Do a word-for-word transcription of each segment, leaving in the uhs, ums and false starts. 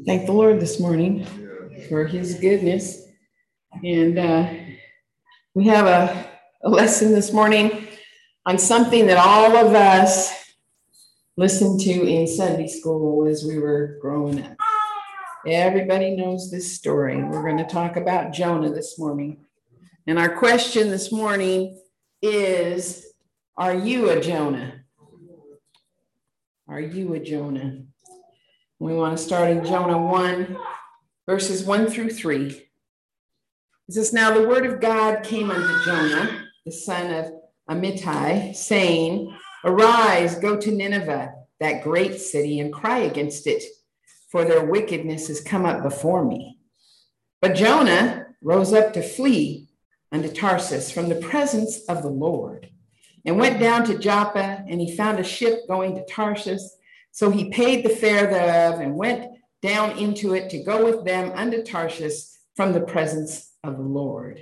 Thank the Lord this morning for his goodness. And uh, we have a, a lesson this morning on something that all of us listened to in Sunday school as we were growing up. Everybody knows this story. We're going to talk about Jonah this morning. And our question this morning is, are you a Jonah? Are you a Jonah? We want to start in Jonah one, verses one through three. It says, now the word of God came unto Jonah, the son of Amittai, saying, arise, go to Nineveh, that great city, and cry against it, for their wickedness has come up before me. But Jonah rose up to flee unto Tarsus from the presence of the Lord, and went down to Joppa, and he found a ship going to Tarsus. So he paid the fare thereof and went down into it to go with them unto Tarshish from the presence of the Lord.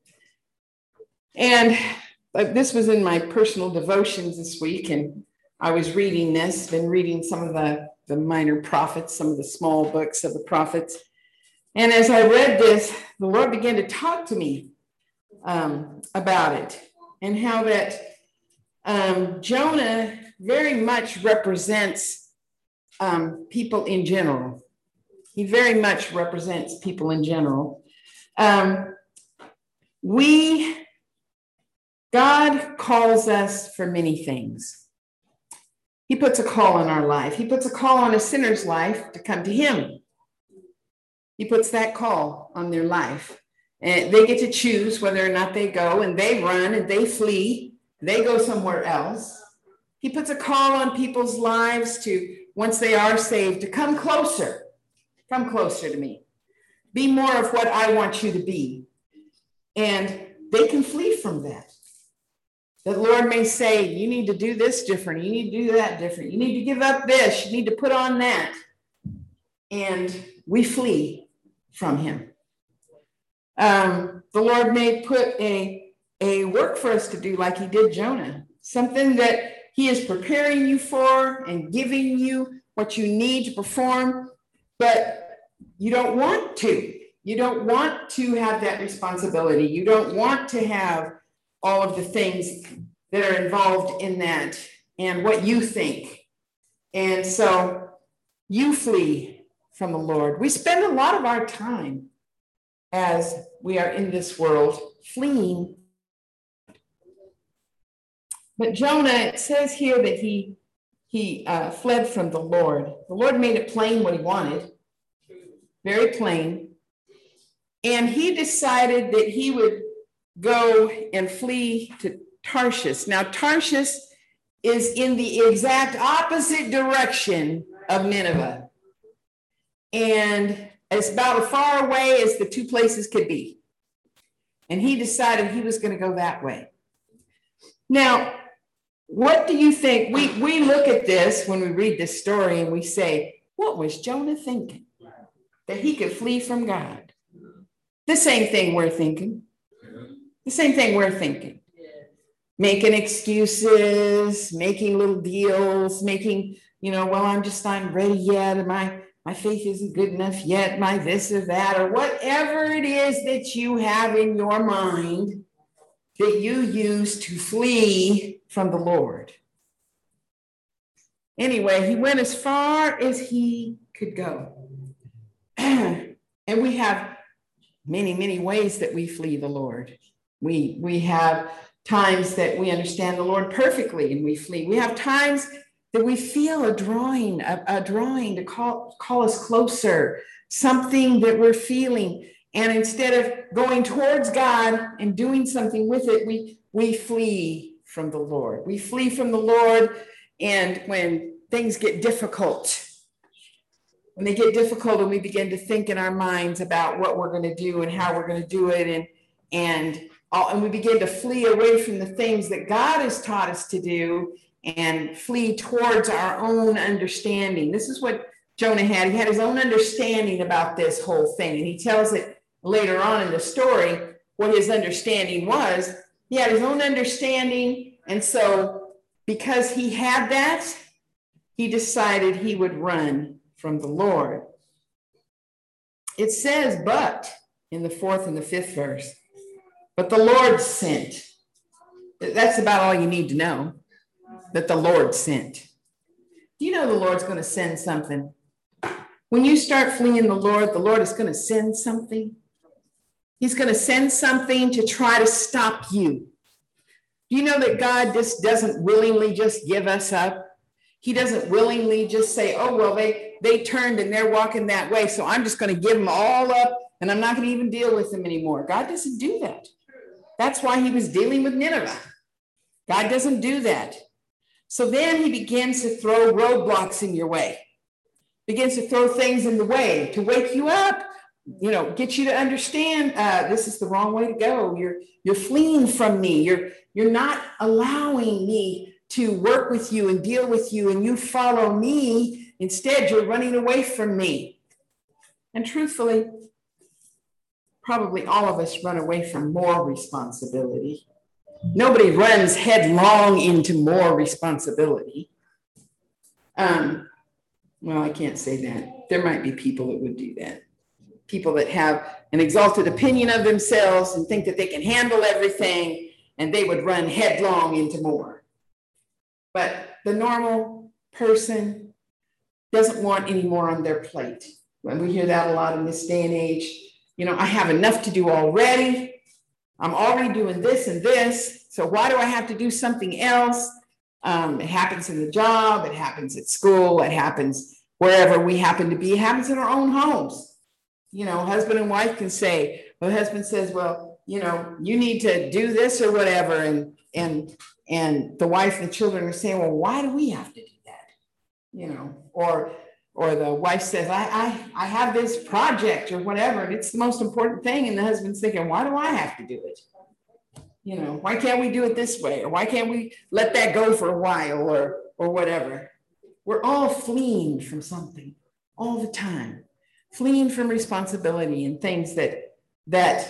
And uh, this was in my personal devotions this week, and I was reading this, been reading some of the, the minor prophets, some of the small books of the prophets. And as I read this, the Lord began to talk to me um, about it, and how that um, Jonah very much represents um, people in general. He very much represents people in general. Um, we, God calls us for many things. He puts a call on our life. He puts a call on a sinner's life to come to him. He puts that call on their life. And they get to choose whether or not they go, and they run and they flee. They go somewhere else. He puts a call on people's lives to, once they are saved, to come closer. Come closer to me. Be more of what I want you to be. And they can flee from that. The Lord may say, you need to do this different. You need to do that different. You need to give up this. You need to put on that. And we flee from him. Um, the Lord may put a, a work for us to do like he did Jonah. Something that he is preparing you for and giving you what you need to perform, but you don't want to. You don't want to have that responsibility. You don't want to have all of the things that are involved in that and what you think. And so you flee from the Lord. We spend a lot of our time as we are in this world fleeing. But Jonah, it says here that he he uh, fled from the Lord. The Lord made it plain what he wanted, very plain. And he decided that he would go and flee to Tarshish. Now, Tarshish is in the exact opposite direction of Nineveh. And it's about as far away as the two places could be. And he decided he was going to go that way. Now, what do you think? We, we look at this when we read this story and we say, what was Jonah thinking? That he could flee from God. The same thing we're thinking. The same thing we're thinking. Making excuses, making little deals, making, you know, well, I'm just not ready yet. My, my faith isn't good enough yet. My this or that, or whatever it is that you have in your mind that you use to flee from the Lord. Anyway, he went as far as he could go. And we have many, many ways that we flee the Lord. We, we have times that we understand the Lord perfectly and we flee. We have times that we feel a drawing, a, a drawing to call, call us closer, something that we're feeling. And instead of going towards God and doing something with it, we, we flee from the Lord. We flee from the Lord. And when things get difficult, when they get difficult and we begin to think in our minds about what we're going to do and how we're going to do it, and, and, all, and we begin to flee away from the things that God has taught us to do and flee towards our own understanding. This is what Jonah had. He had his own understanding about this whole thing. And he tells it later on in the story what his understanding was. He had his own understanding. And so because he had that, he decided he would run from the Lord. it says, but in the fourth and the fifth verse, but the Lord sent. That's about all you need to know, that the Lord sent. Do you know the Lord's going to send something? When you start fleeing the Lord, the Lord is going to send something. He's going to send something to try to stop you. Do you know that God just doesn't willingly just give us up? He doesn't willingly just say, oh, well, they, they turned and they're walking that way, so I'm just going to give them all up and I'm not going to even deal with them anymore. God doesn't do that. That's why he was dealing with Nineveh. God doesn't do that. So then he begins to throw roadblocks in your way, begins to throw things in the way to wake you up, you know, get you to understand uh, this is the wrong way to go. You're you're fleeing from me. You're you're not allowing me to work with you and deal with you, and you follow me. Instead, you're running away from me. And truthfully, probably all of us run away from more responsibility. Nobody runs headlong into more responsibility. Um, well, I can't say that. There might be people that would do that. People that have an exalted opinion of themselves and think that they can handle everything, and they would run headlong into more. But the normal person doesn't want any more on their plate. And we hear that a lot in this day and age. You know, I have enough to do already. I'm already doing this and this. So why do I have to do something else? Um, it happens in the job. It happens at school. It happens wherever we happen to be. It happens in our own homes. You know, husband and wife can say, well, the husband says, well, you know, you need to do this or whatever. And, and, and the wife and the children are saying, well, why do we have to do that? You know, or, or the wife says, I, I, I have this project or whatever, and it's the most important thing. And the husband's thinking, why do I have to do it? You know, why can't we do it this way? Or why can't we let that go for a while or, or whatever? We're all fleeing from something all the time, fleeing from responsibility and things that, that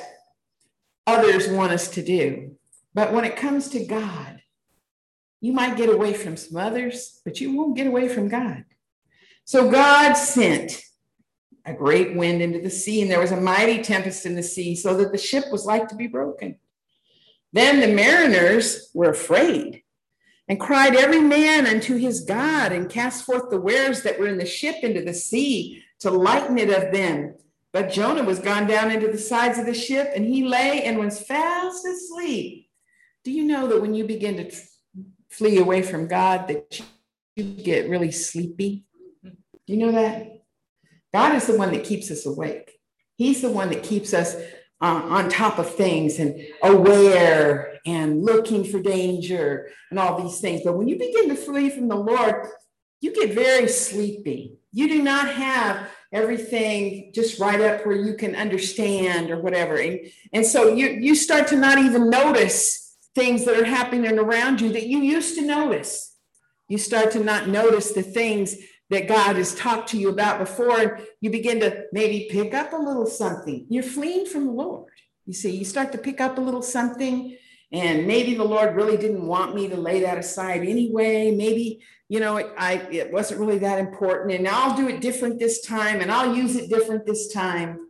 others want us to do. But when it comes to God, you might get away from some others, but you won't get away from God. So God sent a great wind into the sea, and there was a mighty tempest in the sea, so that the ship was like to be broken. Then the mariners were afraid and cried every man unto his God, and cast forth the wares that were in the ship into the sea to lighten it of them. But Jonah was gone down into the sides of the ship, and he lay and was fast asleep. Do you know that when you begin to tr- flee away from God, that you get really sleepy? Do you know that? God is the one that keeps us awake. He's the one that keeps us uh, on top of things and aware and looking for danger and all these things. But when you begin to flee from the Lord, you get very sleepy. You do not have everything just right up where you can understand or whatever. And, and so you, you start to not even notice things that are happening around you that you used to notice. You start to not notice the things that God has talked to you about before, and you begin to maybe pick up a little something. You're fleeing from the Lord. You see, you start to pick up a little something, and maybe the Lord really didn't want me to lay that aside anyway. Maybe, you know, it, I, it wasn't really that important, and I'll do it different this time, and I'll use it different this time.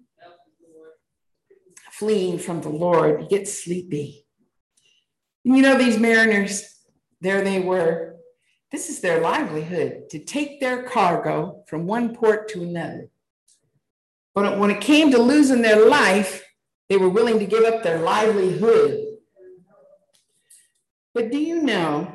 Fleeing from the Lord, you get sleepy. And you know, these mariners, there they were. This is their livelihood, to take their cargo from one port to another. But when it came to losing their life, they were willing to give up their livelihood. But do you know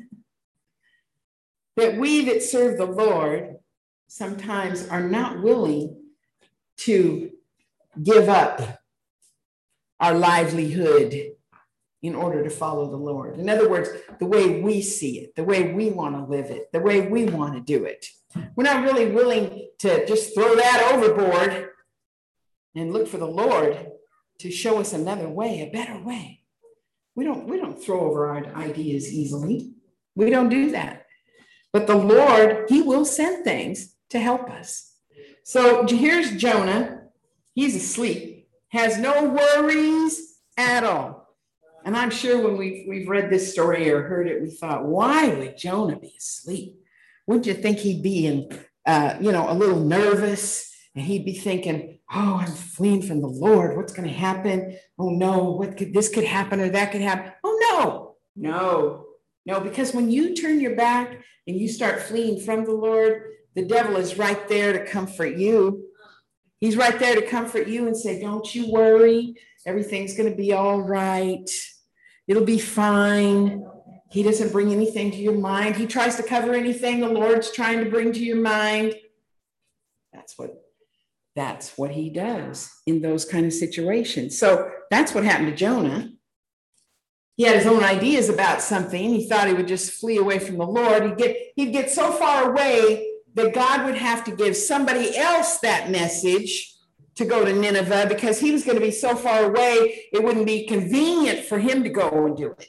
that we that serve the Lord sometimes are not willing to give up our livelihood in order to follow the Lord? In other words, the way we see it, the way we want to live it, the way we want to do it. We're not really willing to just throw that overboard and look for the Lord to show us another way, a better way. We don't, we don't throw over our ideas easily. We don't do that. But the Lord, he will send things to help us. So here's Jonah. He's asleep, has no worries at all. And I'm sure when we've, we've read this story or heard it, we thought, why would Jonah be asleep? Wouldn't you think he'd be in, uh, you know, a little nervous And he'd be thinking, oh, I'm fleeing from the Lord. What's going to happen? Oh, no, what could this could happen or that could happen? Oh, no, no, no, because when you turn your back and you start fleeing from the Lord, the devil is right there to comfort you. He's right there to comfort you and say, don't you worry. Everything's going to be all right. It'll be fine. He doesn't bring anything to your mind. He tries to cover anything the Lord's trying to bring to your mind. That's what, that's what he does in those kind of situations. So that's what happened to Jonah. He had his own ideas about something. He thought he would just flee away from the Lord. He'd get, he'd get so far away that God would have to give somebody else that message to go to Nineveh because he was going to be so far away, it wouldn't be convenient for him to go and do it.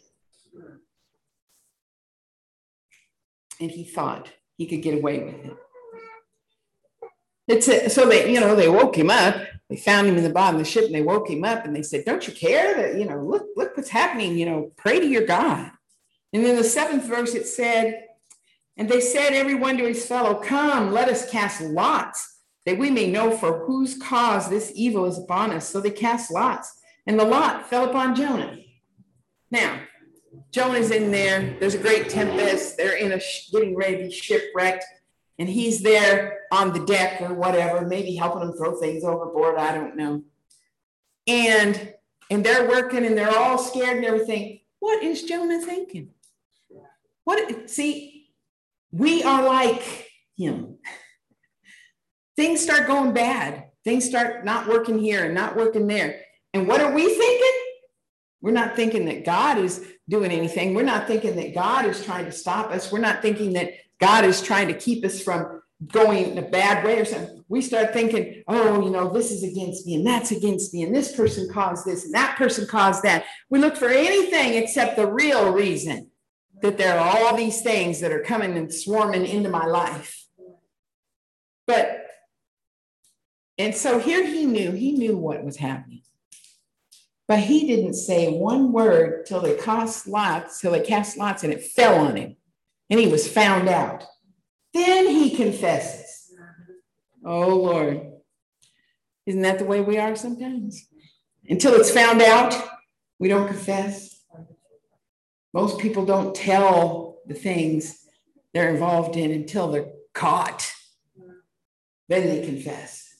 And he thought he could get away with it. It's a, so they, you know, they woke him up. They found him in the bottom of the ship and they woke him up and they said, don't you care that, you know, look, look what's happening, you know, pray to your God. And in the seventh verse, it said, and they said, everyone to his fellow, come, let us cast lots, that we may know for whose cause this evil is upon us. So they cast lots, and the lot fell upon Jonah. Now, Jonah's in there. There's a great tempest. They're in a sh- getting ready to be shipwrecked, and he's there on the deck or whatever, maybe helping them throw things overboard. I don't know. And and they're working, and they're all scared and everything. What is Jonah thinking? What? See. We are like him. Things start going bad. Things start not working here and not working there. And what are we thinking? We're not thinking that God is doing anything. We're not thinking that God is trying to stop us. We're not thinking that God is trying to keep us from going in a bad way or something. We start thinking, oh, you know, this is against me and that's against me and this person caused this and that person caused that. We look for anything except the real reason that there are all these things that are coming and swarming into my life. But, and so here he knew, he knew what was happening. But he didn't say one word till they cast lots, till they cast lots and it fell on him. And he was found out. Then he confesses. Oh, Lord. Isn't that the way we are sometimes? Until it's found out, we don't confess. Most people don't tell the things they're involved in until they're caught. Then they confess.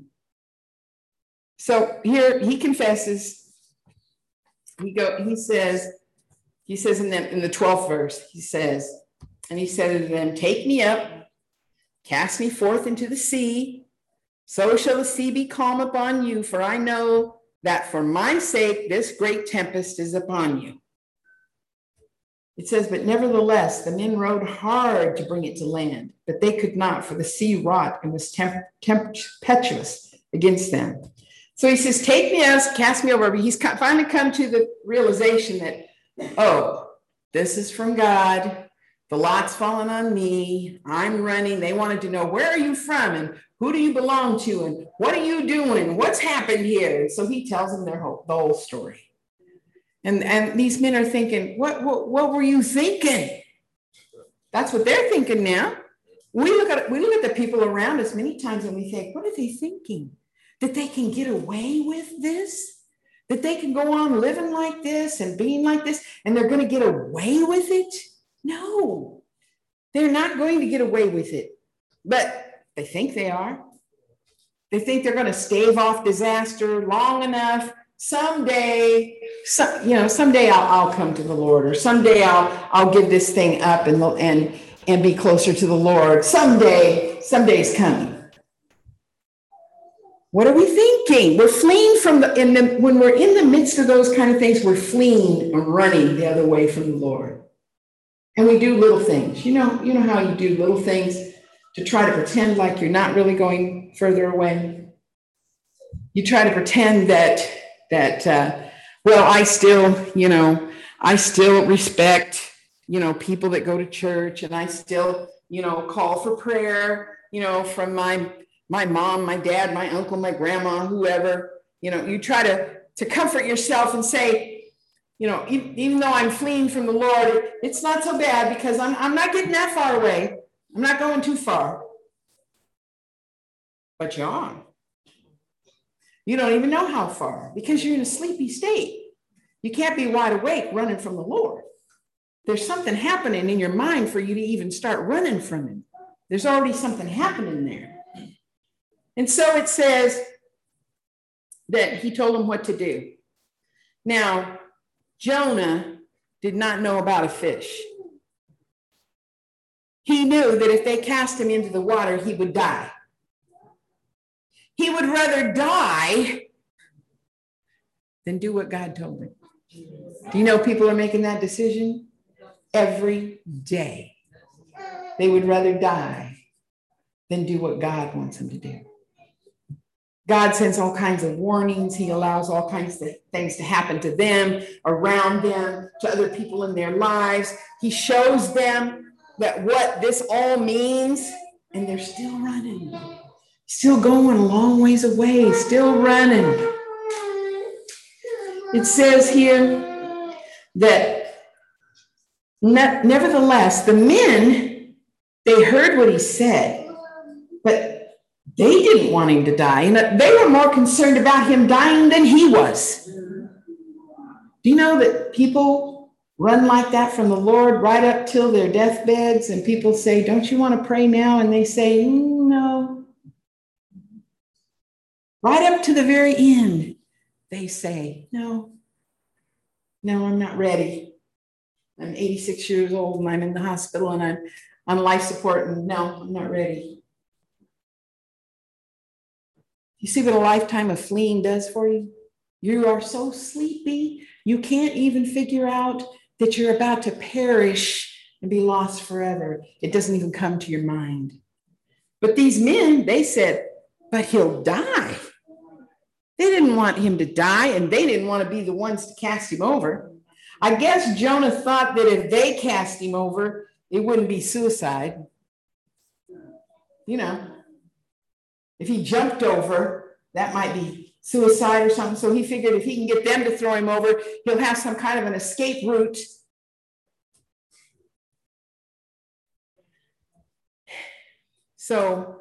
So here he confesses. He go. He says. He says in the in the twelfth verse. He says, and he said to them, "Take me up, cast me forth into the sea. So shall the sea be calm upon you. For I know that for my sake this great tempest is upon you." It says, but nevertheless, the men rowed hard to bring it to land, but they could not, for the sea wrought and was temp- tempestuous against them. So he says, take me out, cast me over. He's finally come to the realization that, oh, this is from God. The lot's fallen on me. I'm running. They wanted to know, where are you from? And who do you belong to? And what are you doing? What's happened here? And so he tells them their whole, the whole story. And, and these men are thinking, what, what, what were you thinking? That's what they're thinking now. We look at we look at the people around us many times and we think, what are they thinking? That they can get away with this? That they can go on living like this and being like this and they're going to get away with it? No, they're not going to get away with it. But they think they are. They think they're going to stave off disaster long enough. Someday, some, you know, someday I'll, I'll come to the Lord, or someday I'll I'll give this thing up and and and be closer to the Lord. Someday, someday's coming. What are we thinking? We're fleeing from the in the when we're in the midst of those kind of things, we're fleeing and running the other way from the Lord. And we do little things. You know, you know how you do little things to try to pretend like you're not really going further away. You try to pretend that. That, uh, well, I still, you know, I still respect, you know, people that go to church, and I still, you know, call for prayer, you know, from my, my mom, my dad, my uncle, my grandma, whoever, you know, you try to, to comfort yourself and say, you know, even, even though I'm fleeing from the Lord, it's not so bad because I'm, I'm not getting that far away. I'm not going too far. but you are. You don't even know how far because you're in a sleepy state. You can't be wide awake running from the Lord. There's something happening in your mind for you to even start running from him. There's already something happening there. And so it says that he told him what to do. Now, Jonah did not know about a fish. He knew that if they cast him into the water, he would die. He would rather die than do what God told him. Do you know people are making that decision every day? They would rather die than do what God wants them to do. God sends all kinds of warnings. He allows all kinds of things to happen to them, around them, to other people in their lives. He shows them that what this all means, and they're still running, still going a long ways away, still running. It says here that ne- nevertheless, the men, they heard what he said, but they didn't want him to die. And they were more concerned about him dying than he was. Do you know that people run like that from the Lord right up till their deathbeds? And people say, don't you want to pray now? And they say, no. Right up to the very end, they say, no, no, I'm not ready. I'm eighty-six years old and I'm in the hospital and I'm on life support and no, I'm not ready. You see what a lifetime of fleeing does for you? You are so sleepy, you can't even figure out that you're about to perish and be lost forever. It doesn't even come to your mind. But these men, they said, but he'll die. They didn't want him to die, and they didn't want to be the ones to cast him over. I guess Jonah thought that if they cast him over, it wouldn't be suicide. You know, if he jumped over, that might be suicide or something. So he figured if he can get them to throw him over, he'll have some kind of an escape route. So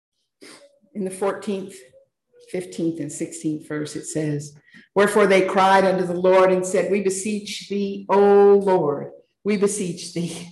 in the fourteenth, fifteenth, and sixteenth verse, it says, wherefore they cried unto the Lord and said, we beseech thee, O Lord, we beseech thee.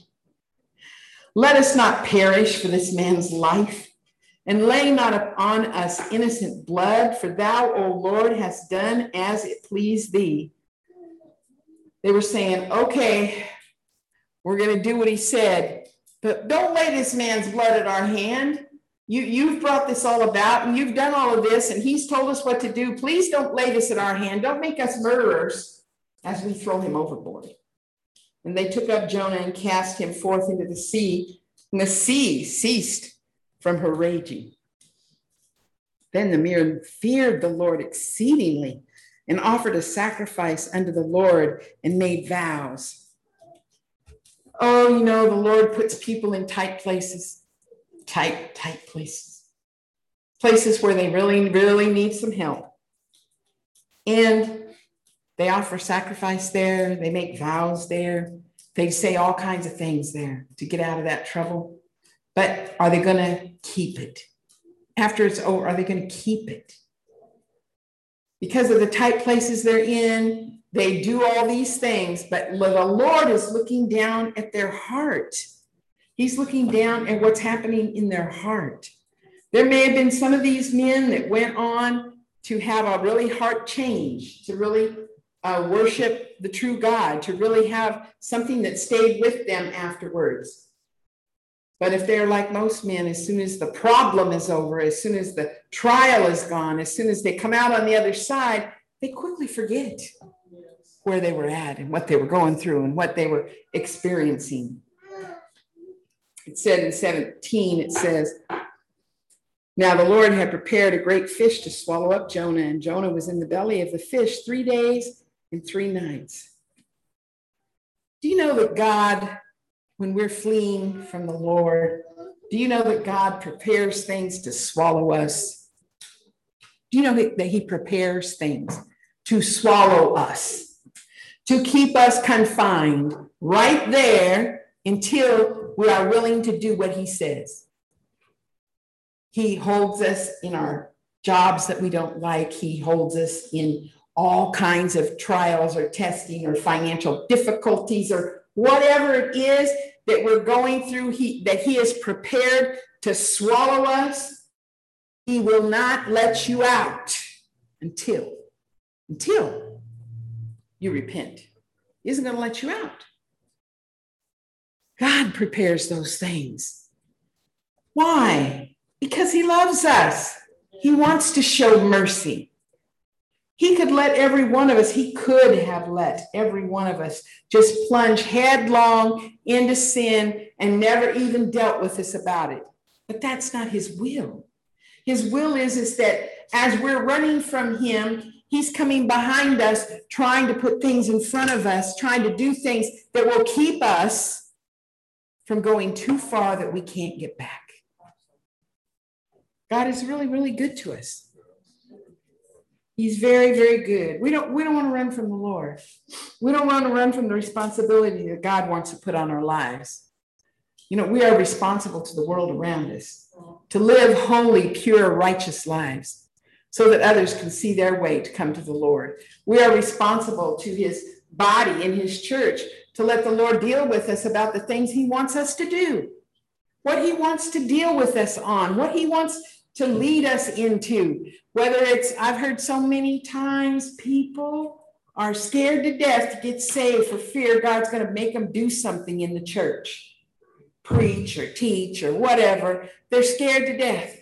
Let us not perish for this man's life, and lay not upon us innocent blood, for thou, O Lord, hast done as it pleased thee. They were saying, okay, we're going to do what he said, but don't lay this man's blood at our hand. You, you've brought this all about, and you've done all of this, and he's told us what to do. Please don't lay this at our hand. Don't make us murderers as we throw him overboard. And they took up Jonah and cast him forth into the sea, and the sea ceased from her raging. Then the men feared the Lord exceedingly and offered a sacrifice unto the Lord and made vows. Oh, you know, the Lord puts people in tight places, tight, tight places, places where they really, really need some help. And they offer sacrifice there. They make vows there. They say all kinds of things there to get out of that trouble. But are they going to keep it? After it's over, are they going to keep it? Because of the tight places they're in, they do all these things, but the Lord is looking down at their heart. He's looking down at what's happening in their heart. There may have been some of these men that went on to have a really heart change, to really uh, worship the true God, to really have something that stayed with them afterwards. But if they're like most men, as soon as the problem is over, as soon as the trial is gone, as soon as they come out on the other side, they quickly forget where they were at and what they were going through and what they were experiencing. It said in seventeen, it says, now the Lord had prepared a great fish to swallow up Jonah, and Jonah was in the belly of the fish three days and three nights. Do you know that God, when we're fleeing from the Lord, do you know that God prepares things to swallow us? Do you know that he prepares things to swallow us, to keep us confined right there until we are willing to do what he says? He holds us in our jobs that we don't like. He holds us in all kinds of trials or testing or financial difficulties or whatever it is that we're going through, he, that he is prepared to swallow us. He will not let you out until, until you repent. He isn't going to let you out. God prepares those things. Why? Because he loves us. He wants to show mercy. He could let every one of us, he could have let every one of us just plunge headlong into sin and never even dealt with us about it. But that's not his will. His will is, is that as we're running from him, he's coming behind us, trying to put things in front of us, trying to do things that will keep us from going too far that we can't get back. God is really, really good to us. He's very, very good. We don't, we don't want to run from the Lord. We don't want to run from the responsibility that God wants to put on our lives. You know, we are responsible to the world around us to live holy, pure, righteous lives so that others can see their way to come to the Lord. We are responsible to his body in his church to let the Lord deal with us about the things he wants us to do, what he wants to deal with us on, what he wants to lead us into. Whether it's, I've heard so many times people are scared to death to get saved for fear God's going to make them do something in the church, preach or teach or whatever. They're scared to death.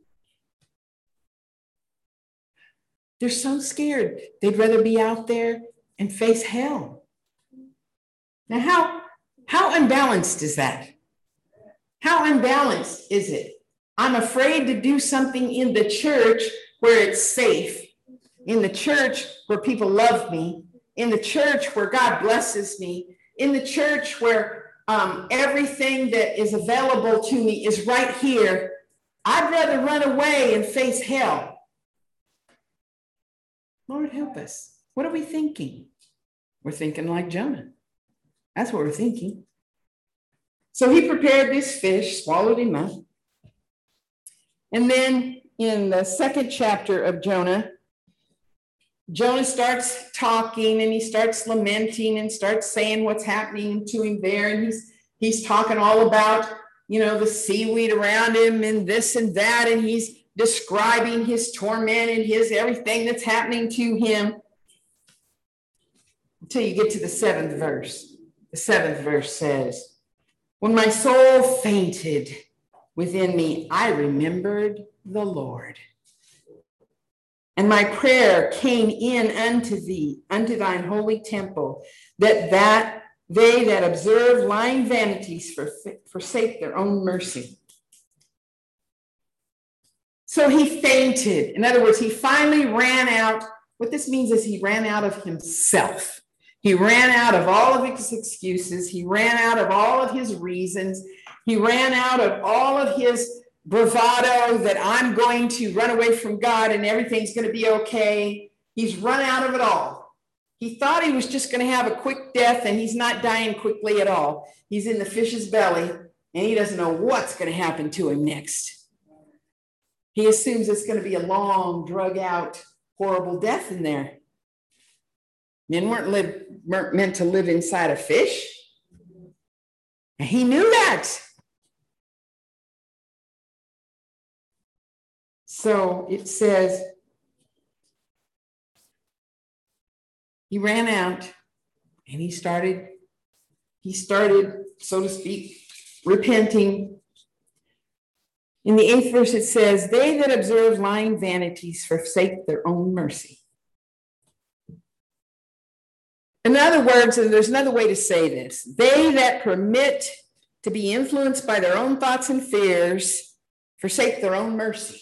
They're so scared. They'd rather be out there and face hell. Now, how, how unbalanced is that? How unbalanced is it? I'm afraid to do something in the church where it's safe, in the church where people love me, in the church where God blesses me, in the church where um, everything that is available to me is right here. I'd rather run away and face hell. Lord, help us. What are we thinking? We're thinking like Jonah. That's what we're thinking. So he prepared this fish, swallowed him up. And then in the second chapter of Jonah, Jonah starts talking and he starts lamenting and starts saying what's happening to him there. And he's he's talking all about, you know, the seaweed around him and this and that. And he's describing his torment and his everything that's happening to him. Until you get to the seventh verse. The seventh verse says, "When my soul fainted within me, I remembered the Lord. And my prayer came in unto thee, unto thine holy temple, that that they that observe lying vanities forsake their own mercy." So he fainted. In other words, he finally ran out. What this means is he ran out of himself. He ran out of all of his excuses. He ran out of all of his reasons. He ran out of all of his bravado that I'm going to run away from God and everything's going to be okay. He's run out of it all. He thought he was just going to have a quick death, and he's not dying quickly at all. He's in the fish's belly, and he doesn't know what's going to happen to him next. He assumes it's going to be a long, drug-out, horrible death in there. Men weren't, live, weren't meant to live inside a fish. And he knew that. So it says, he ran out and he started, he started, so to speak, repenting. In the eighth verse, it says, "They that observe lying vanities forsake their own mercy." In other words, and there's another way to say this, they that permit to be influenced by their own thoughts and fears forsake their own mercy.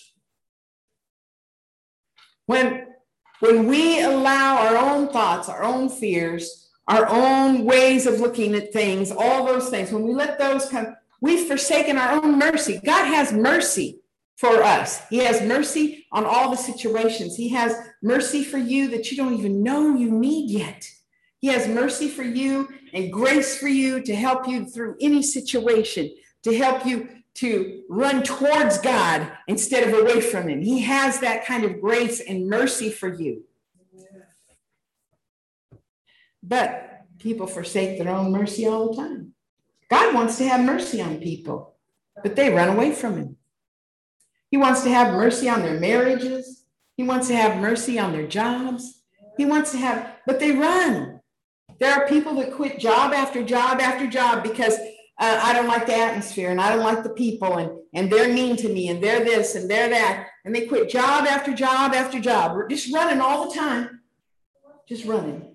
When, when we allow our own thoughts, our own fears, our own ways of looking at things, all those things, when we let those come, we've forsaken our own mercy. God has mercy for us. He has mercy on all the situations. He has mercy for you that you don't even know you need yet. He has mercy for you and grace for you to help you through any situation, to help you to run towards God instead of away from him. He has that kind of grace and mercy for you. But people forsake their own mercy all the time. God wants to have mercy on people, but they run away from him. He wants to have mercy on their marriages. He wants to have mercy on their jobs. He wants to have, but they run. There are people that quit job after job after job because uh, I don't like the atmosphere and I don't like the people and, and they're mean to me and they're this and they're that. And they quit job after job after job. We're just running all the time. Just running.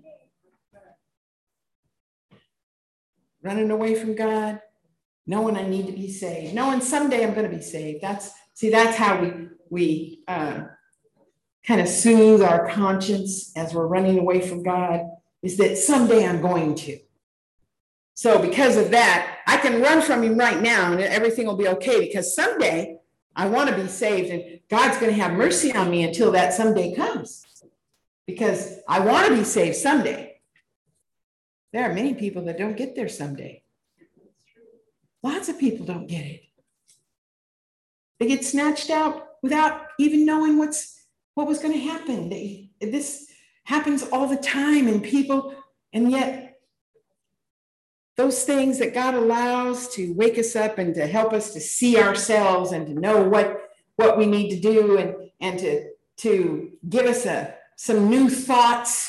Running away from God, knowing I need to be saved, knowing someday I'm going to be saved. That's see, that's how we we uh, kind of soothe our conscience as we're running away from God, is that someday I'm going to. So because of that, I can run from him right now and everything will be okay, because someday I want to be saved and God's going to have mercy on me until that someday comes, because I want to be saved someday. There are many people that don't get there someday. Lots of people don't get it. They get snatched out without even knowing what's what was going to happen. They, this happens all the time, and people, and yet those things that God allows to wake us up and to help us to see ourselves and to know what, what we need to do, and, and to, to give us a, some new thoughts.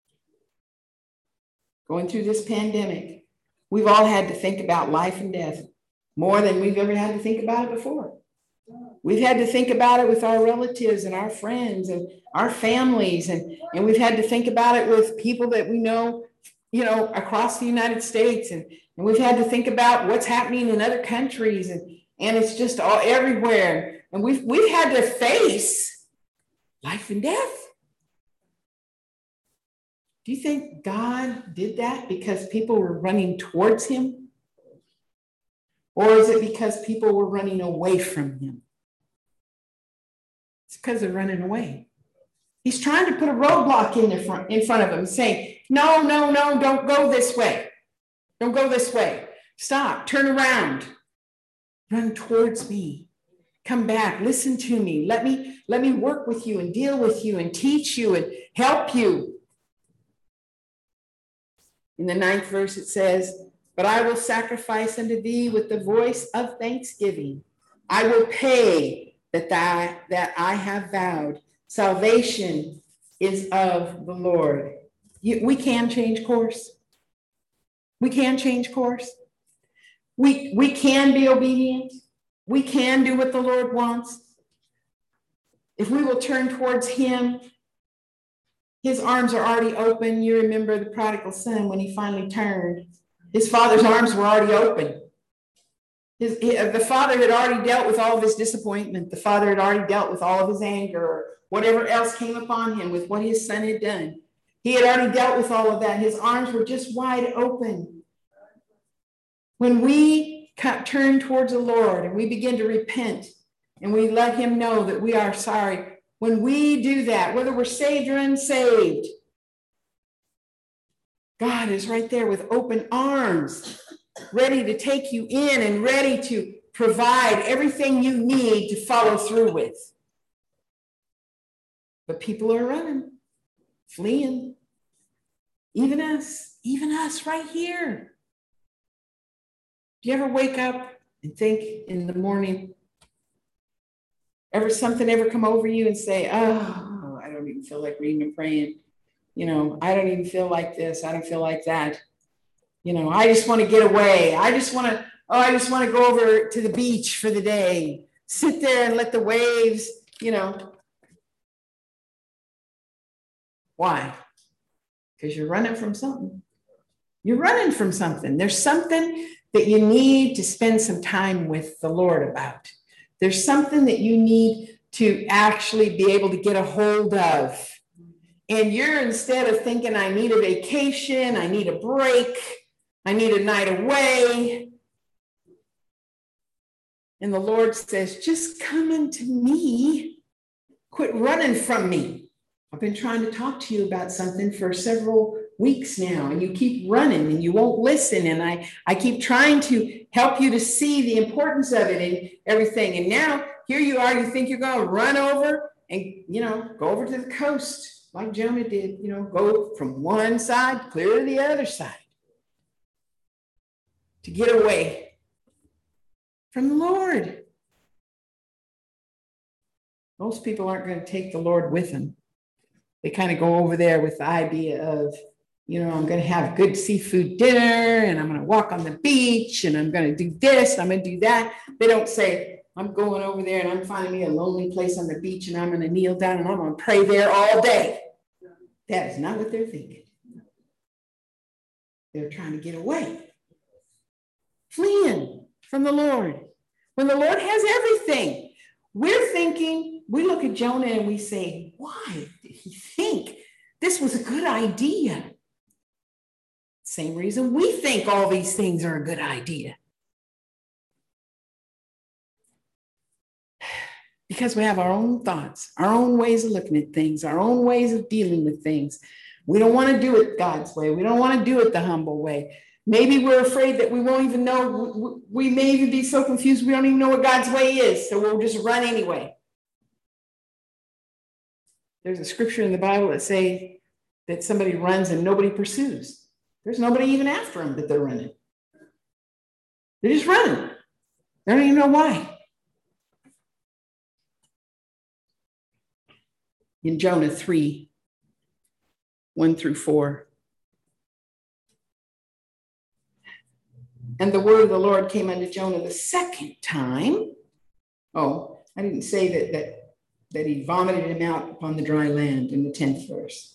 Going through this pandemic, we've all had to think about life and death more than we've ever had to think about it before. We've had to think about it with our relatives and our friends and our families, and, and we've had to think about it with people that we know, you know, across the United States, and, and we've had to think about what's happening in other countries, and, and it's just all everywhere. And we've we've had to face life and death. Do you think God did that because people were running towards him? Or is it because people were running away from him? It's because they're running away. He's trying to put a roadblock in, the front, in front of them, saying, no, no, no, don't go this way. Don't go this way. Stop, turn around. Run towards me. Come back, listen to me. Let me, let me work with you and deal with you and teach you and help you. In the ninth verse, it says, but I will sacrifice unto thee with the voice of thanksgiving. I will pay that, thou, that I have vowed. Salvation is of the Lord. You, we can change course. We can change course. We, we can be obedient. We can do what the Lord wants. If we will turn towards him, his arms are already open. You remember the prodigal son when he finally turned. His father's arms were already open. His, the father had already dealt with all of his disappointment. The father had already dealt with all of his anger, or whatever else came upon him with what his son had done. He had already dealt with all of that. His arms were just wide open. When we turn towards the Lord and we begin to repent and we let him know that we are sorry, when we do that, whether we're saved or unsaved, God is right there with open arms, ready to take you in and ready to provide everything you need to follow through with. But people are running, fleeing. Even us, even us right here. Do you ever wake up and think in the morning, ever something ever come over you and say, oh, I don't even feel like reading and praying. You know, I don't even feel like this. I don't feel like that. You know, I just want to get away. I just want to, oh, I just want to go over to the beach for the day. Sit there and let the waves, you know. Why? Because you're running from something. You're running from something. There's something that you need to spend some time with the Lord about. There's something that you need to actually be able to get a hold of. And you're, instead of thinking, I need a vacation, I need a break, I need a night away. And the Lord says, just come unto me. Quit running from me. I've been trying to talk to you about something for several weeks now, and you keep running and you won't listen. And I, I keep trying to help you to see the importance of it and everything. And now here you are, you think you're going to run over and, you know, go over to the coast like Jonah did, you know, go from one side clear to the other side to get away from the Lord. Most people aren't going to take the Lord with them. They kind of go over there with the idea of, you know, I'm going to have good seafood dinner and I'm going to walk on the beach and I'm going to do this, I'm going to do that. They don't say, I'm going over there and I'm finding me a lonely place on the beach and I'm going to kneel down and I'm going to pray there all day. That is not what they're thinking. They're trying to get away, fleeing from the Lord. When the Lord has everything, we're thinking, we look at Jonah and we say, why did he think this was a good idea? Same reason we think all these things are a good idea. Because we have our own thoughts, our own ways of looking at things, our own ways of dealing with things. We don't want to do it God's way. We don't want to do it the humble way. Maybe we're afraid that we won't even know. We may even be so confused we don't even know what God's way is. So we'll just run anyway. There's a scripture in the Bible that say that somebody runs and nobody pursues. There's nobody even after them, but they're running. They're just running. They don't even know why. In Jonah three, one through four. And the word of the Lord came unto Jonah the second time. Oh, I didn't say that, that, that he vomited him out upon the dry land in the tenth verse.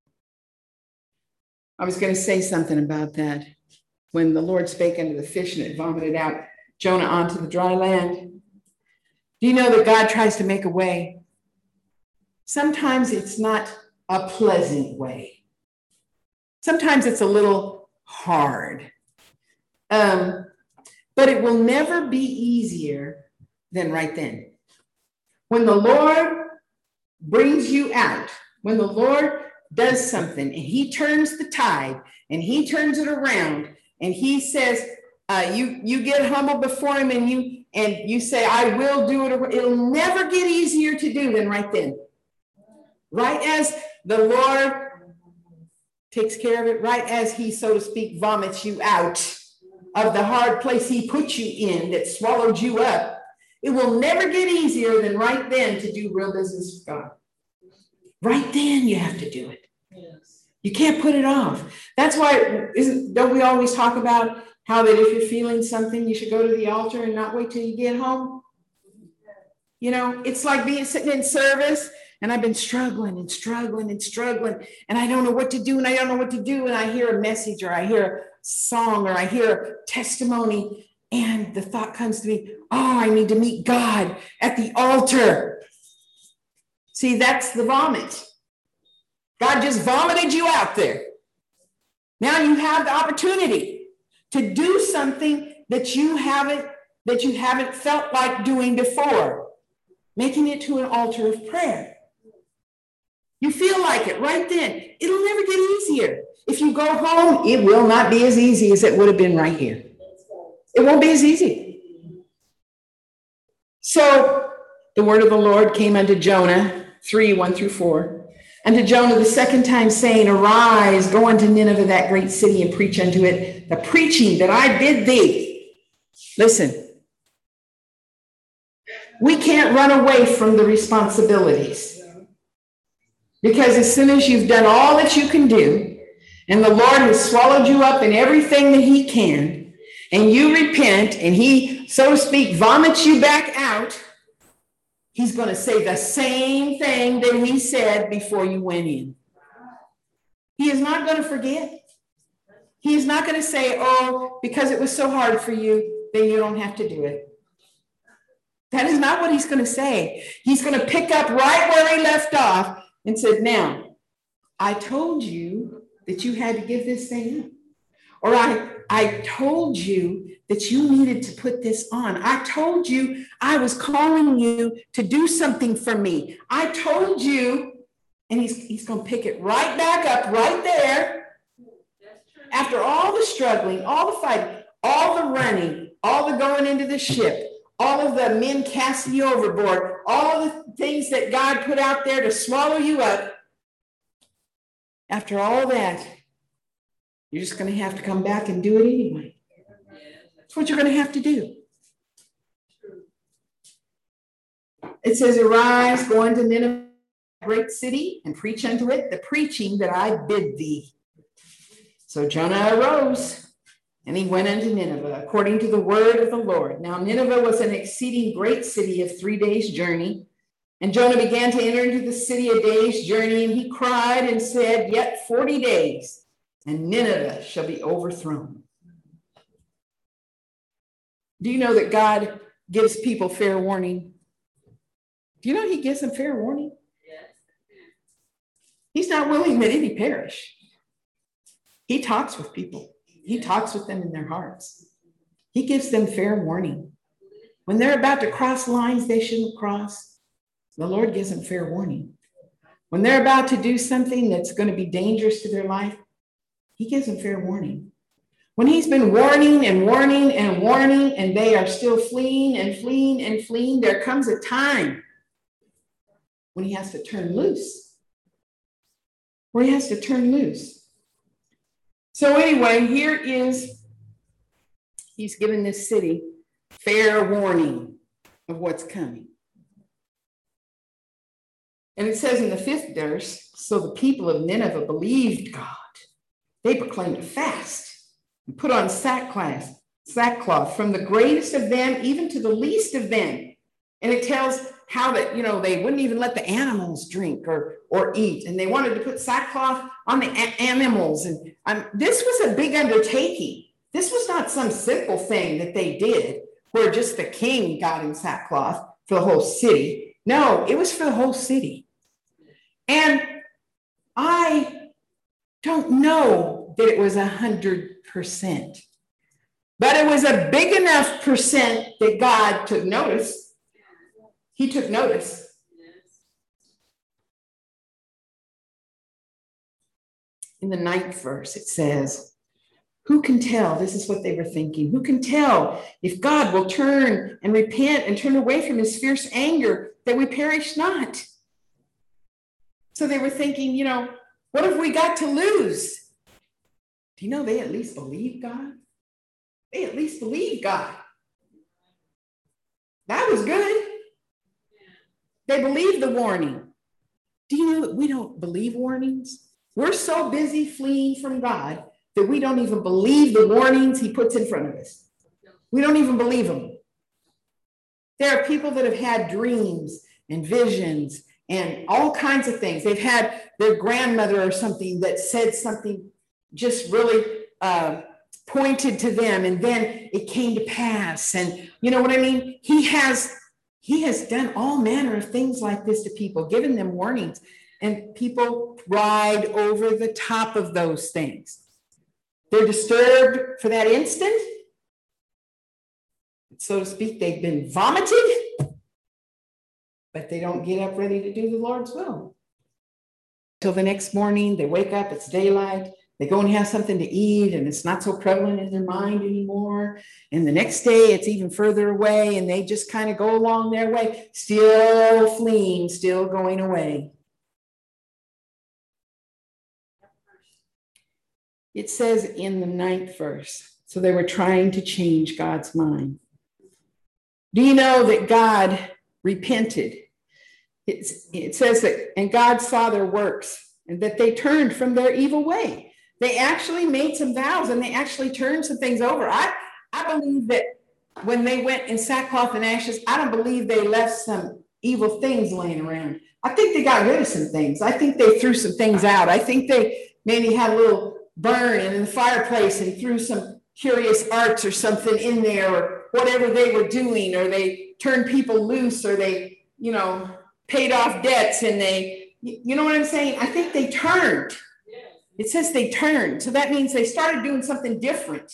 I was going to say something about that. When the Lord spake unto the fish and it vomited out Jonah onto the dry land. Do you know that God tries to make a way? Sometimes it's not a pleasant way. Sometimes it's a little hard. Um, but it will never be easier than right then. When the Lord brings you out, when the Lord does something and he turns the tide and he turns it around and he says, uh, you, you get humble before him and you, and you say, I will do it. It'll never get easier to do than right then. Right as the Lord takes care of it, right as he, so to speak, vomits you out of the hard place he put you in that swallowed you up, it will never get easier than right then to do real business with God. Right then you have to do it. Yes. You can't put it off. That's why, isn't, don't we always talk about how that if you're feeling something, you should go to the altar and not wait till you get home? You know, it's like being sitting in service and I've been struggling and struggling and struggling and I don't know what to do and I don't know what to do. And I hear a message or I hear a song or I hear a testimony and the thought comes to me, oh, I need to meet God at the altar. See, that's the vomit. God just vomited you out there. Now you have the opportunity to do something that you haven't, that you haven't felt like doing before, making it to an altar of prayer. You feel like it right then. It'll never get easier. If you go home, it will not be as easy as it would have been right here. It won't be as easy. So the word of the Lord came unto Jonah, three, one through four. Unto Jonah the second time, saying, arise, go unto Nineveh, that great city, and preach unto it the preaching that I bid thee. Listen, we can't run away from the responsibilities. Because as soon as you've done all that you can do, and the Lord has swallowed you up in everything that he can, and you repent, and he, so to speak, vomits you back out, he's going to say the same thing that he said before you went in. He is not going to forget. He is not going to say, oh, because it was so hard for you, then you don't have to do it. That is not what he's going to say. He's going to pick up right where he left off and said, now, I told you that you had to give this thing up. Or I, I told you that you needed to put this on. I told you I was calling you to do something for me. I told you, and he's, he's going to pick it right back up right there after all the struggling, all the fighting, all the running, all the going into the ship, all of the men casting you overboard, all of the things that God put out there to swallow you up, after all that, you're just going to have to come back and do it anyway. That's what you're going to have to do. It says, arise, go unto Nineveh, a great city, and preach unto it the preaching that I bid thee. So Jonah arose, and he went unto Nineveh, according to the word of the Lord. Now Nineveh was an exceeding great city of three days' journey. And Jonah began to enter into the city a day's journey, and he cried and said, yet forty days, and Nineveh shall be overthrown. Do you know that God gives people fair warning? Do you know he gives them fair warning? Yes. He's not willing that any perish. He talks with people. He talks with them in their hearts. He gives them fair warning. When they're about to cross lines they shouldn't cross, the Lord gives them fair warning. When they're about to do something that's going to be dangerous to their life, he gives them fair warning. When he's been warning and warning and warning, and they are still fleeing and fleeing and fleeing, there comes a time when he has to turn loose. Where he has to turn loose. So anyway, here is, he's given this city fair warning of what's coming. And it says in the fifth verse, so the people of Nineveh believed God. They proclaimed a fast and put on sackcloth, sackcloth from the greatest of them even to the least of them. And it tells how that, you know, they wouldn't even let the animals drink or, or eat. And they wanted to put sackcloth on the a- animals. And um, this was a big undertaking. This was not some simple thing that they did where just the king got in sackcloth for the whole city. No, it was for the whole city. And I don't know that it was a hundred percent, but it was a big enough percent that God took notice. He took notice. In the ninth verse, it says, who can tell? This is what they were thinking. Who can tell if God will turn and repent and turn away from his fierce anger that we perish not? So they were thinking, you know, what have we got to lose? Do you know they at least believe God? They at least believe God. That was good. They believed the warning. Do you know that we don't believe warnings? We're so busy fleeing from God that we don't even believe the warnings he puts in front of us. We don't even believe them. There are people that have had dreams and visions and all kinds of things. They've had their grandmother or something that said something just really uh, pointed to them, and then it came to pass. And you know what I mean? He has, he has done all manner of things like this to people, given them warnings, and people ride over the top of those things. They're disturbed for that instant, so to speak. They've been vomited, but they don't get up ready to do the Lord's will. Till the next morning, they wake up, it's daylight, they go and have something to eat, and it's not so prevalent in their mind anymore. And the next day, it's even further away, and they just kind of go along their way, still fleeing, still going away. It says in the ninth verse, so they were trying to change God's mind. Do you know that God repented? It's, it says that, and God saw their works, and that they turned from their evil way. They actually made some vows, and they actually turned some things over. I, I believe that when they went in sackcloth and ashes, I don't believe they left some evil things laying around. I think they got rid of some things. I think they threw some things out. I think they maybe had a little burn in the fireplace and threw some curious arts or something in there, or whatever they were doing, or they turned people loose, or they, you know, paid off debts, and they, you know what I'm saying? I think they turned. It says they turned. So that means they started doing something different.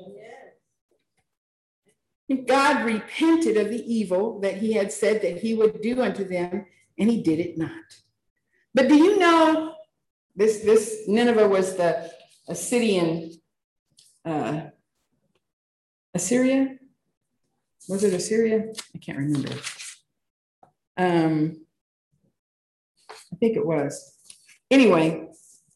God repented of the evil that he had said that he would do unto them, and he did it not. But do you know, this, this Nineveh was the a city in uh, Assyria. Was it Assyria? I can't remember. Um, I think it was. Anyway,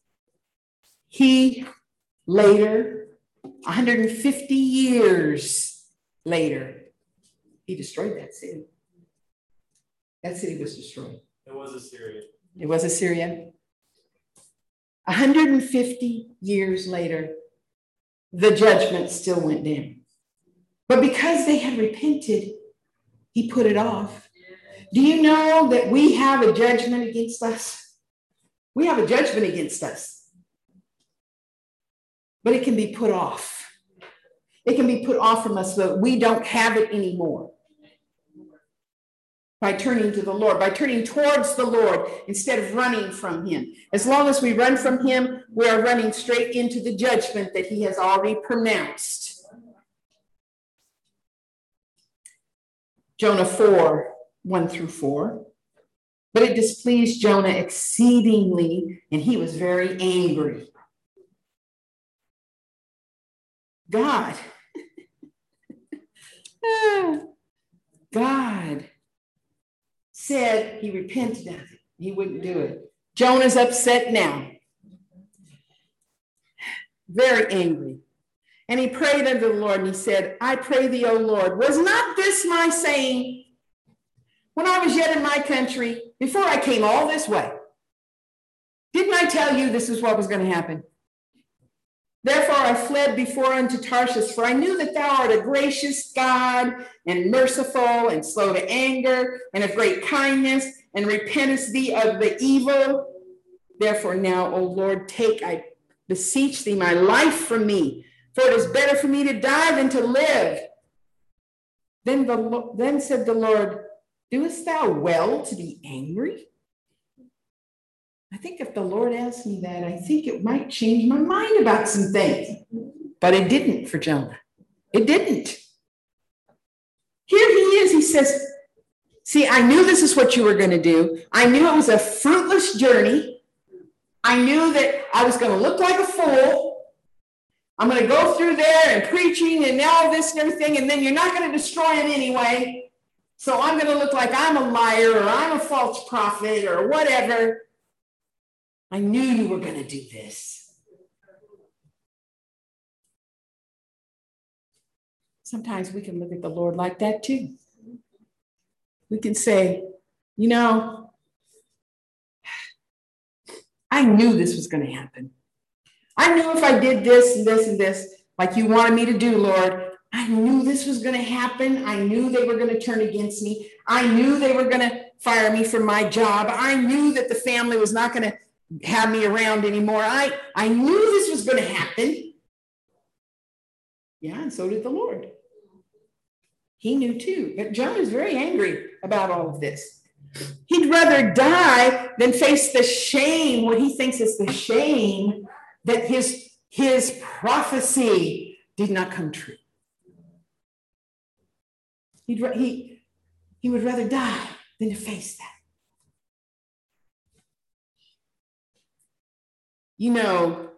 he later, one hundred fifty years later, he destroyed that city. That city was destroyed. It was Assyria. It was Assyria. one hundred fifty years later, the judgment still went down. But because they had repented, he put it off. Do you know that we have a judgment against us? We have a judgment against us. But it can be put off. It can be put off from us so that we don't have it anymore. By turning to the Lord, by turning towards the Lord instead of running from him. As long as we run from him, we are running straight into the judgment that he has already pronounced. Jonah four, one through four. But it displeased Jonah exceedingly, and he was very angry. God, God said he repented of it. He wouldn't do it. Jonah's upset now. Very angry. And he prayed unto the Lord, and he said, I pray thee, O Lord, was not this my saying when I was yet in my country, before I came all this way? Didn't I tell you this is what was going to happen? Therefore I fled before unto Tarshish, for I knew that thou art a gracious God, and merciful, and slow to anger, and of great kindness, and repentest thee of the evil. Therefore now, O Lord, take, I beseech thee, my life from me, for it is better for me to die than to live. Then, the, then said the Lord, doest thou well to be angry? I think if the Lord asked me that, I think it might change my mind about some things. But it didn't for Jonah. It didn't. Here he is. He says, see, I knew this is what you were going to do. I knew it was a fruitless journey. I knew that I was going to look like a fool. I'm going to go through there and preaching and all this and everything, and then you're not going to destroy it anyway. So I'm going to look like I'm a liar or I'm a false prophet or whatever. I knew you were going to do this. Sometimes we can look at the Lord like that too. We can say, you know, I knew this was going to happen. I knew if I did this and this and this, like you wanted me to do, Lord, I knew this was going to happen. I knew they were going to turn against me. I knew they were going to fire me from my job. I knew that the family was not going to have me around anymore. I, I knew this was going to happen. Yeah, and so did the Lord. He knew too. But Jonah is very angry about all of this. He'd rather die than face the shame, what he thinks is the shame that his, his prophecy did not come true. He'd, he, he would rather die than to face that. You know,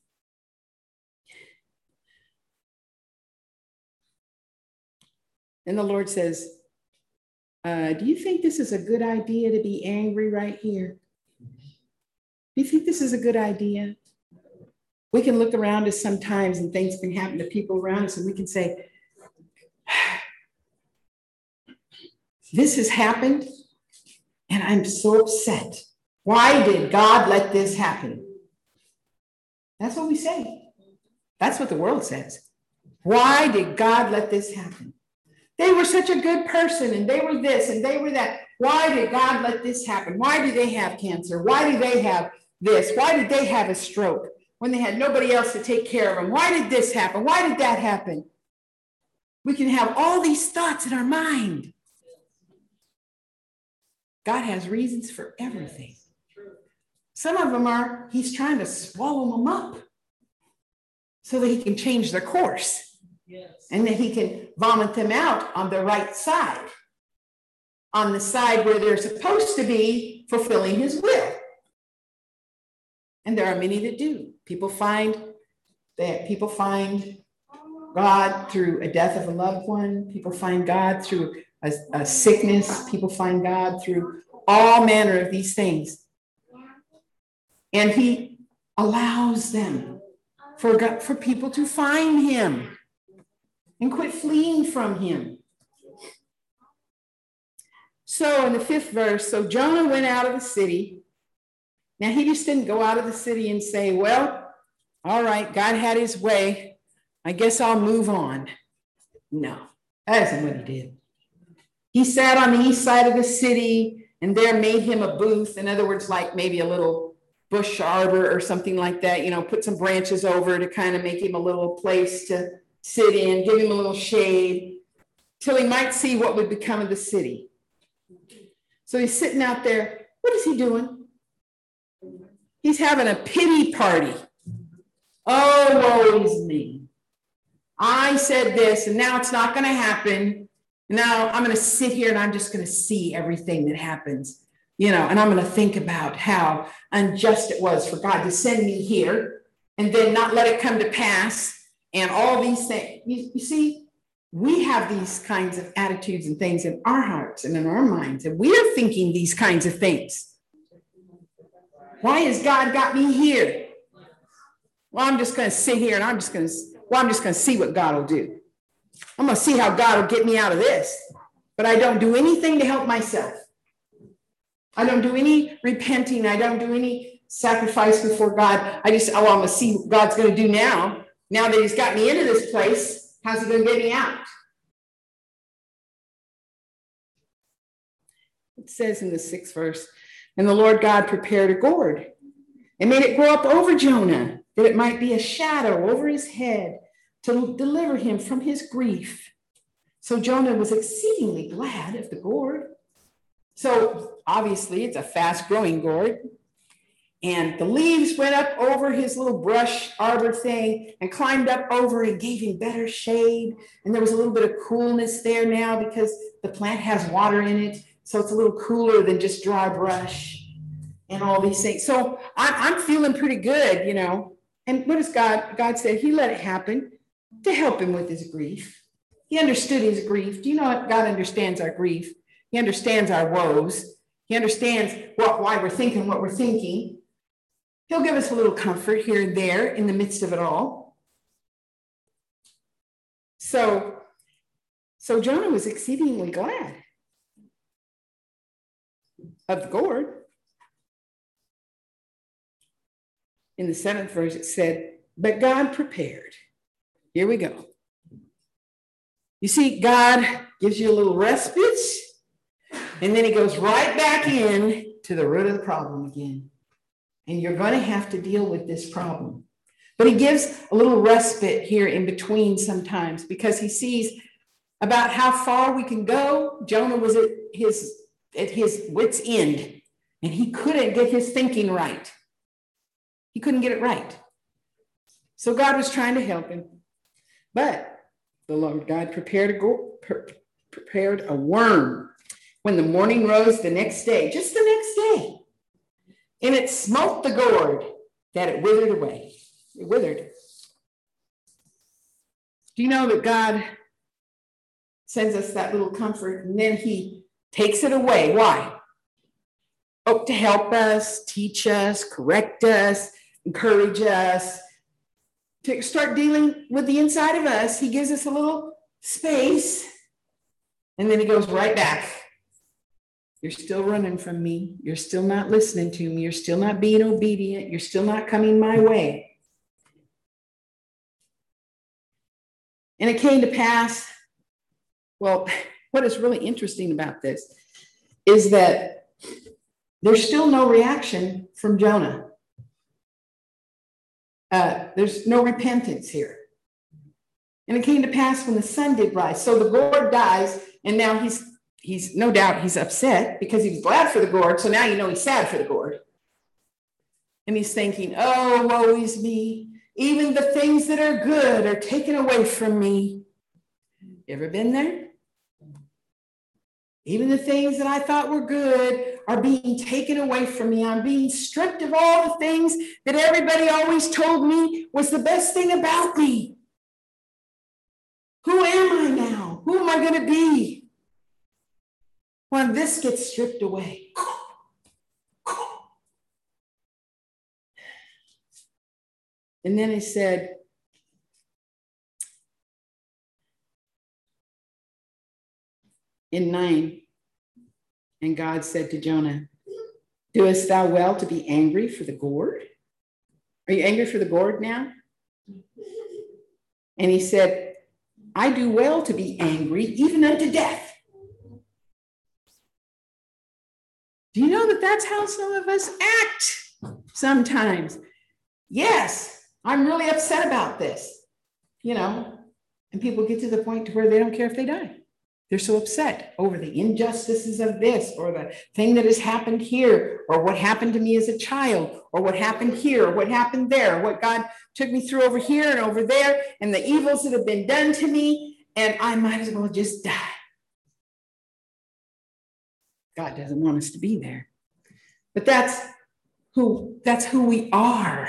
and the Lord says, uh, do you think this is a good idea to be angry right here? Do you think this is a good idea? We can look around us sometimes and things can happen to people around us and we can say, this has happened and I'm so upset. Why did God let this happen? That's what we say. That's what the world says. Why did God let this happen? They were such a good person and they were this and they were that. Why did God let this happen? Why do they have cancer? Why do they have this? Why did they have a stroke when they had nobody else to take care of them? Why did this happen? Why did that happen? We can have all these thoughts in our mind. God has reasons for everything. Some of them are, he's trying to swallow them up so that he can change their course. Yes. And that he can vomit them out on the right side, on the side where they're supposed to be fulfilling his will. And there are many that do. People find that people find God through a death of a loved one. People find God through a, a sickness. People find God through all manner of these things. And he allows them for, God, for people to find him and quit fleeing from him. So in the fifth verse, so Jonah went out of the city. Now he just didn't go out of the city and say, well, all right, God had his way. I guess I'll move on. No, that isn't what he did. He sat on the east side of the city and there made him a booth. In other words, like maybe a little bush arbor or something like that, you know, put some branches over to kind of make him a little place to sit in, give him a little shade till he might see what would become of the city. So he's sitting out there. What is he doing? He's having a pity party. Oh, woe is me. I said this, and now it's not going to happen. Now I'm going to sit here and I'm just going to see everything that happens, you know, and I'm going to think about how unjust it was for God to send me here and then not let it come to pass and all these things. You, you see, we have these kinds of attitudes and things in our hearts and in our minds, and we are thinking these kinds of things. Why has God got me here? Well, I'm just going to sit here and I'm just going to, well, I'm just going to see what God will do. I'm going to see how God will get me out of this. But I don't do anything to help myself. I don't do any repenting. I don't do any sacrifice before God. I just, oh, I'm going to see what God's going to do now. Now that he's got me into this place, how's he going to get me out? It says in the sixth verse, and the Lord God prepared a gourd and made it grow up over Jonah, that it might be a shadow over his head to deliver him from his grief. So Jonah was exceedingly glad of the gourd. So obviously it's a fast growing gourd. And the leaves went up over his little brush arbor thing and climbed up over and gave him better shade. And there was a little bit of coolness there now because the plant has water in it. So it's a little cooler than just dry brush and all these things. So I'm, I'm feeling pretty good, you know. And what does God, God said? He let it happen to help him with his grief. He understood his grief. Do you know what? God understands our grief. He understands our woes. He understands what, why we're thinking what we're thinking. He'll give us a little comfort here and there in the midst of it all. So, so Jonah was exceedingly glad of the gourd. In the seventh verse, it said, but God prepared. Here we go. You see, God gives you a little respite, and then he goes right back in to the root of the problem again. And you're going to have to deal with this problem. But he gives a little respite here in between sometimes because he sees about how far we can go. Jonah was at his, at his wit's end, and he couldn't get his thinking right. He couldn't get it right. So God was trying to help him. But the Lord God prepared a, go- pre- prepared a worm when the morning rose the next day, just the next day. And it smote the gourd that it withered away. It withered. Do you know that God sends us that little comfort and then he takes it away? Why? Oh, to help us, teach us, correct us, encourage us, to start dealing with the inside of us. He gives us a little space and then he goes right back. You're still running from me. You're still not listening to me. You're still not being obedient. You're still not coming my way. And it came to pass. Well, what is really interesting about this is that there's still no reaction from Jonah. Uh, there's no repentance here. And it came to pass when the sun did rise. So the gourd dies, and now he's He's no doubt he's upset because he was glad for the gourd. So now you know he's sad for the gourd. And he's thinking, oh, woe is me. Even the things that are good are taken away from me. Ever been there? Even the things that I thought were good are being taken away from me. I'm being stripped of all the things that everybody always told me was the best thing about me. Who am I now? Who am I going to be when this gets stripped away? And then he said, in nine, and God said to Jonah, doest thou well to be angry for the gourd? Are you angry for the gourd now? And he said, I do well to be angry, even unto death. Do you know that that's how some of us act sometimes? Yes, I'm really upset about this, you know, and people get to the point to where they don't care if they die. They're so upset over the injustices of this or the thing that has happened here or what happened to me as a child or what happened here or what happened there, what God took me through over here and over there and the evils that have been done to me, and I might as well just die. God doesn't want us to be there. But that's who, that's who we are,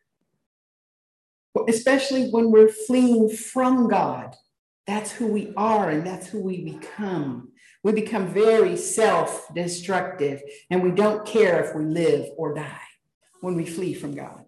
especially when we're fleeing from God. That's who we are, and that's who we become. We become very self-destructive, and we don't care if we live or die when we flee from God.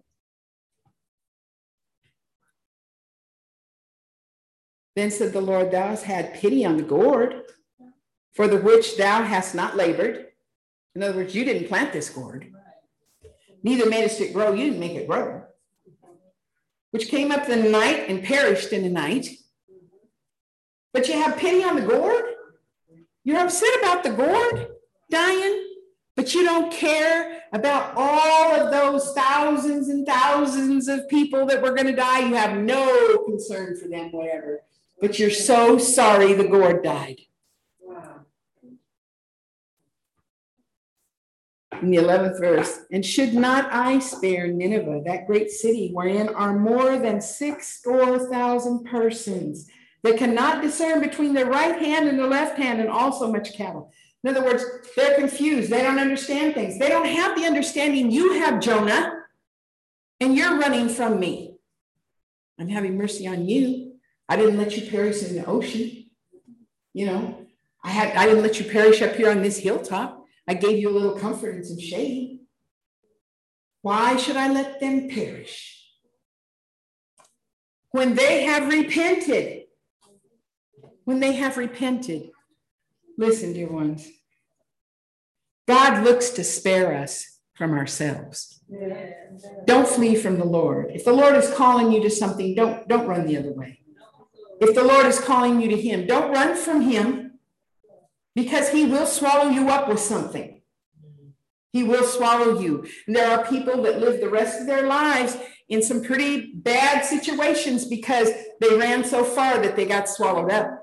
Then said the Lord, thou hast had pity on the gourd, for the which thou hast not labored. In other words, you didn't plant this gourd. Neither madest it grow, you didn't make it grow. Which came up in the night and perished in the night. But you have pity on the gourd? You're upset about the gourd dying, but you don't care about all of those thousands and thousands of people that were going to die. You have no concern for them, whatever. But you're so sorry the gourd died. Wow. In the eleventh verse, and should not I spare Nineveh, that great city wherein are more than six score thousand persons, they cannot discern between their right hand and their left hand, and also much cattle. In other words, they're confused. They don't understand things. They don't have the understanding you have, Jonah, and you're running from me. I'm having mercy on you. I didn't let you perish in the ocean. You know, I had I didn't let you perish up here on this hilltop. I gave you a little comfort and some shade. Why should I let them perish when they have repented? When they have repented. Listen, dear ones, God looks to spare us from ourselves. Don't flee from the Lord. If the Lord is calling you to something, don't, don't run the other way. If the Lord is calling you to him, don't run from him, because he will swallow you up with something. He will swallow you. And there are people that live the rest of their lives in some pretty bad situations because they ran so far that they got swallowed up.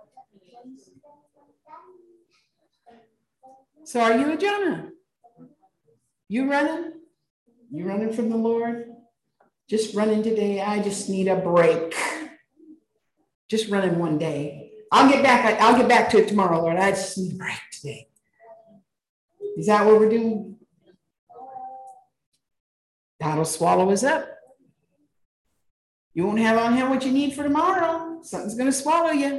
So are you a Jonah? You running? You running from the Lord? Just running today. I just need a break. Just running one day. I'll get back. I'll get back to it tomorrow, Lord. I just need a break today. Is that what we're doing? That'll swallow us up. You won't have on hand what you need for tomorrow. Something's going to swallow you.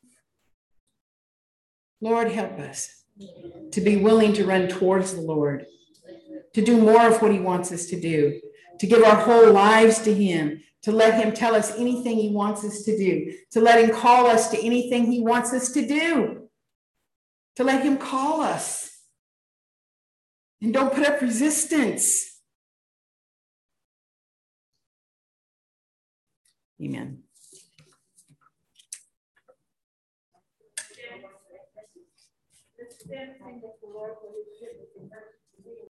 Lord, help us to be willing to run towards the Lord, to do more of what he wants us to do, to give our whole lives to him, to let him tell us anything he wants us to do, to let him call us to anything he wants us to do, to let him call us. And don't put up resistance. Amen.